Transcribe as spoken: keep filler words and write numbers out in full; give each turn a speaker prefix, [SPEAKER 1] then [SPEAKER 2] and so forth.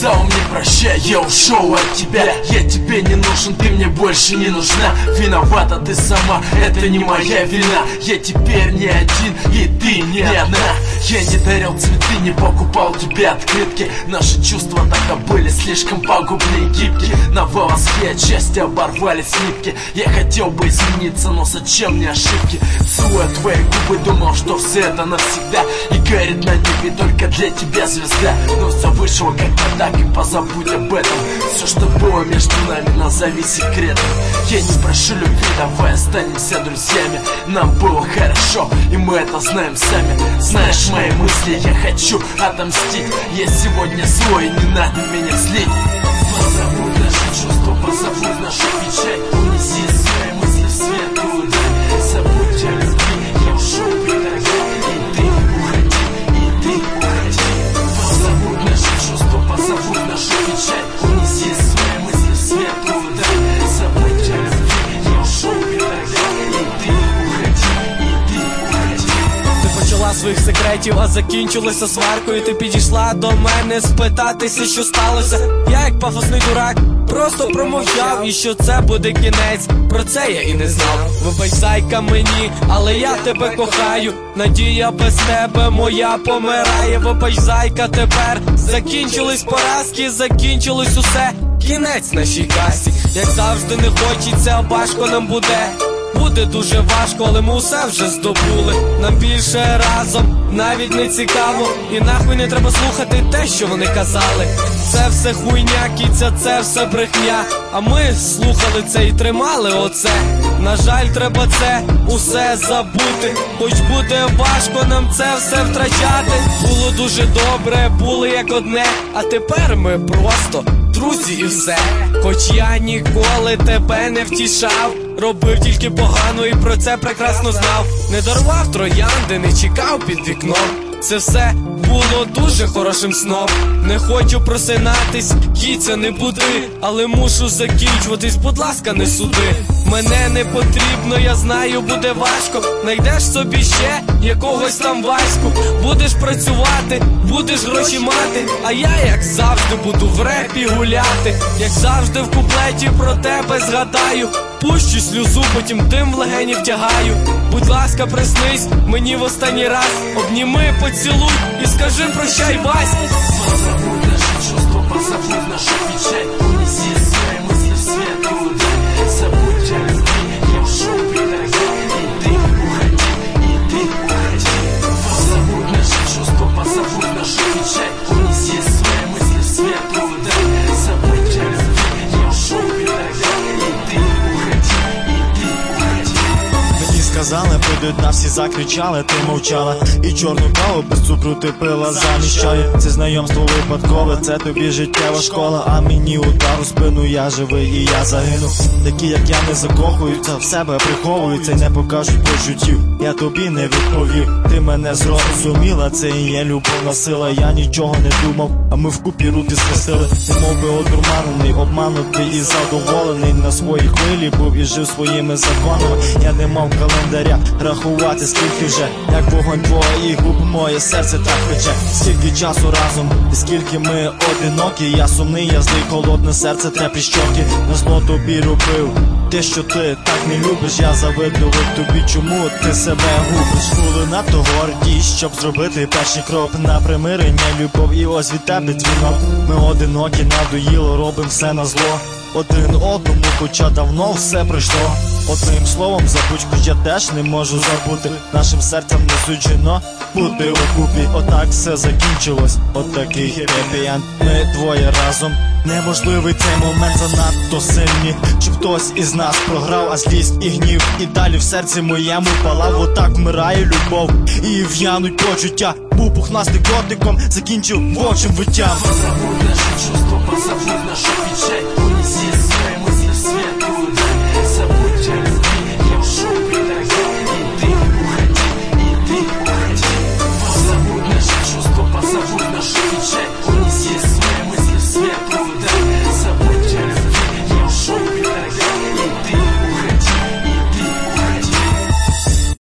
[SPEAKER 1] сказал мне прощай, я ушел от тебя. Я тебе не нужен, ты мне больше не нужна. Виновата ты сама, это не моя вина. Я теперь не один, и ты не одна. Я не дарил цветы, не покупал тебе открытки. Наши чувства тогда были слишком пагубные и гибкие. На волоске отчасти оборвались нитки. Я хотел бы измениться, но зачем мне ошибки? Целуя твои губы, думал, что все это навсегда. И горит на небе только для тебя звезда. Но все вышло как-то так, и позабудь об этом. Все, что было между нами, назови секретом. Я не прошу любви, давай останемся друзьями. Нам было хорошо, и мы это знаем сами. Знаешь мои мысли, я хочу отомстить. Я сегодня злой, не надо меня злить. Позабудь наши чувства, позабудь нашу печаль. Унеси свои мысли в светлую даль. Забудь о любви, я ушел и тогда. И ты уходи, и ты уходи. Позабудь наши чувства, позабудь нашу печаль. Унеси свои мысли в светлую даль. Забудь о любви, я ушел и тогда. И ты уходи, и ты уходи.
[SPEAKER 2] Ти почала своїх секретів, а закінчилося сваркою. Ти підійшла до мене спитатися, що сталося. Я як пафосний дурак просто промовчав, і що це буде кінець, про це я і не знав. Вибач, зайка, мені, але я тебе кохаю. Надія без тебе моя помирає. Вибач, зайка, тепер закінчились поразки, закінчилось усе, кінець нашій касі. Як завжди не хочеться, важко нам буде. Буде дуже важко, але ми усе вже здобули. Нам більше разом навіть не цікаво. І нахуй не треба слухати те, що вони казали. Це все хуйня, кіця, це все брехня. А ми слухали це і тримали оце. На жаль, треба це усе забути. Хоч буде важко нам це все втрачати. Було дуже добре, були як одне. А тепер ми просто друзі і все. Хоч я ніколи тебе не втішав, робив тільки погано і про це прекрасно знав. Не дарував троянди, не чекав під вікном. Це все було дуже хорошим сном. Не хочу просинатись, кіця, не буди, але мушу закінчуватись, будь ласка, не суди. Мене не потрібно, я знаю, буде важко. Найдеш собі ще якогось там Ваську. Будеш працювати, будеш гроші мати. А я, як завжди, буду в репі гуляти. Як завжди в куплеті про тебе згадаю. Пущу сльозу, потім дим в легені втягаю. Будь ласка, приснись мені в останній раз. Обніми, поцілуй і скажи прощай, Вась.
[SPEAKER 1] Позабудь наши чувства, позабудь нашу печаль. Унеси свои мысли в светлую даль. Забудь о любви, я ушел и тогда. И ты уходи, и ты уходи. Позабудь наши чувства, позабудь нашу печаль. Унеси свои мысли в светлую даль. Забудь о любви, я ушел и тогда. И ты уходи, и ты уходи.
[SPEAKER 3] Мені сказали, прийдуть, на всі закричали, ти мовчала. І чорну каву без цукру ти пила замість чаю. Це знайомство випадкове, це тобі життєва школа. А мені удар у спину, я живий і я загину. Такі, як я, не закохуються, в себе приховуються й не покажуть почуттів. Я тобі не відповів, ти мене зрозуміла, це і є любовна сила. Я нічого не думав, а ми вкупі руки схрестили. Ти мов би одурманений, обманутий і задоволений. На своїй хвилі був і жив своїми законами. Я не мав календаря рахувати, скільки вже, як вогонь твоїх губ, моє серце так пече. Скільки часу разом, і скільки ми одинокі. Я сумний, я злий, холодне серце треплі щоки. На зло тобі робив те, що ти так не любиш. Я завидував тобі, чому ти себе губиш. Були надто горді, щоб зробити перший крок на примирення, любов, і ось від тебе дзвінок. Ми одинокі, надоїло, робим все на зло один одному, хоча давно все пройшло. Одним словом забудь, хоч я теж не можу забути. Нашим серцям не суджено бути окупі. Отак все закінчилось, отакий хеппі-енд. Ми двоє разом, неможливий цей момент, занадто сильні, щоб хтось із нас програв, а злість і гнів і далі в серці моєму палав. Отак вмирає любов і в'януть почуття. Був пухнастим котиком, закінчив вовчим виттям.
[SPEAKER 1] Позабудь наши чувства, позабудь нашу печаль.